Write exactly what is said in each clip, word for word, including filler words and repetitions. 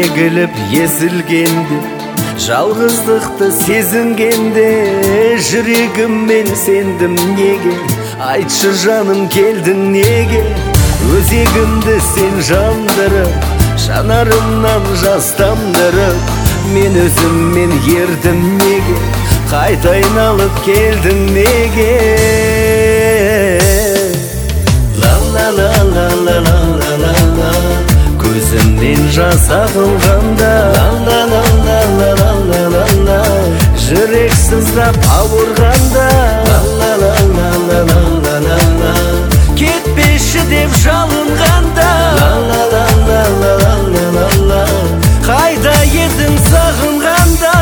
егіліп езілгенде, жалғыздықты сезінгенде, жүрегіммен сендім неге, айтшы жаным келдің неге. Өзегімді сен жандырып, жанарымнан жас тамдырып, мен өзіммен ердім неге, қайта айналып келдің неге. Ла-ла-ла-ла-ла-ла-ла-ла, көзімнен жас ағылғанда, ла-ла-ла-ла-ла-ла-ла-ла, жүрек сыздап ауырғанда, ла-ла-ла-ла-ла-ла-ла-ла, кетпеші деп жалынғанда, ла-ла-ла-ла-ла-ла-ла, қайда едің сағынғанда.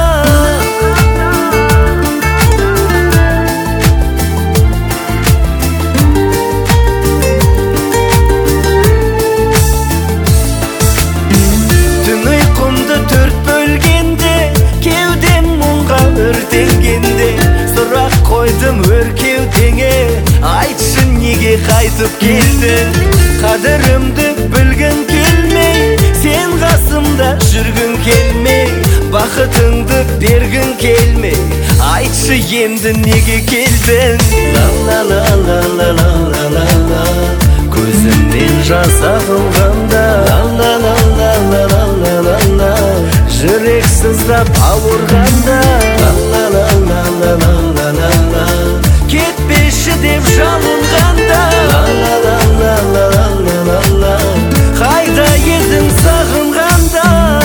Түн ұйқымды төрт бөлгенде, кеудем мұңға өртенгенде, сұрақ қойдым өр кеудеңе, айтшы неге қайтып келдің. Қадірімді білгің келмей, сен қасымда жүргің келмей, бақытыңды бергің келмей, айтшы енді неге келдің. Ла-ла-ла-ла-ла-ла-ла-ла, көзімнен жас ағылғанда, ла-ла-ла-ла-ла-ла-ла-ла, жүрек сыздап ауырғанда, ла-ла-ла-ла-ла-ла-ла, кетпеші деп жалынғанда, ла-ла-ла-ла-ла-ла-ла, қайда едің сағынғанда.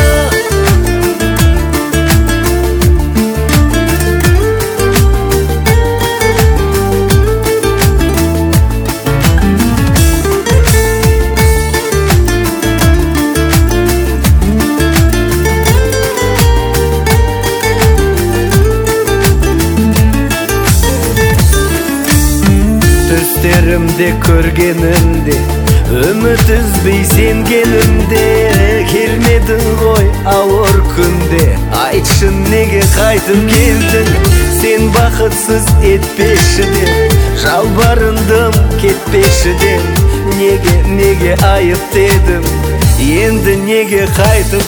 Түстерімде көргенімде, үміт үзбей сенгенімде, келмедің ғой ауыр күнде, айтшы неге қайтып келдің. Сен бақытсыз етпеші деп жалбарындым, кетпеші деп, неге неге айып дедім, енді неге қайтып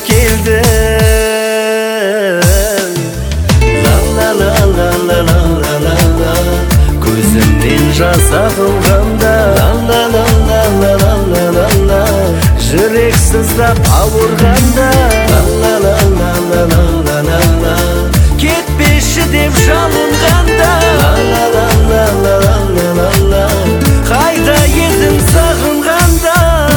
келдің. Ла-ла-ла-ла-ла-ла-ла-ла, көзімнен жас ағылғанда, ла-ла-ла-ла-ла-ла-ла-ла, жүрек сыздап ауырғанда, ла-ла-ла-ла-ла-ла-ла, кетпеші деп жалынғанда, ла-ла-ла-ла-ла-ла-ла, қайда едің сағынғанда.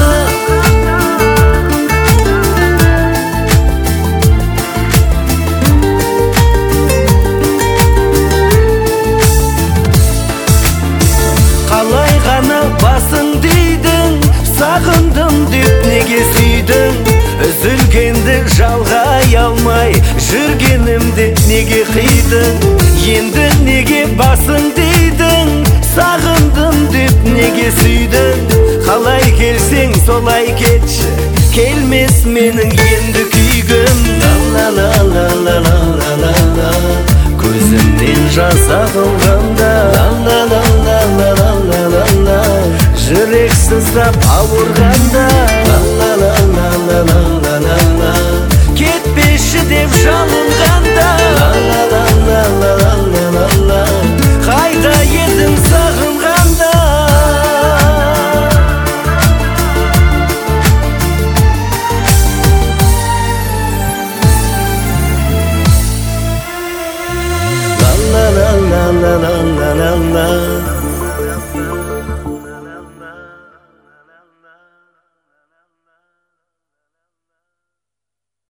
Қалай ғана басың дейдің, сағындым деп неге сүйдің. Үзілгенді жалғай алмай, жүргенімде неге қидың. Енді неге басың дейдің, сағындым деп неге сүйдің. Қалай келсең солай кетші, келмес менің енді күйгім. Ла-ла-ла-ла-ла-ла-ла-ла, көзімнен жас ағылғанда, ла-ла-ла-ла-ла-ла-ла-ла, жүрек сыздап ауырға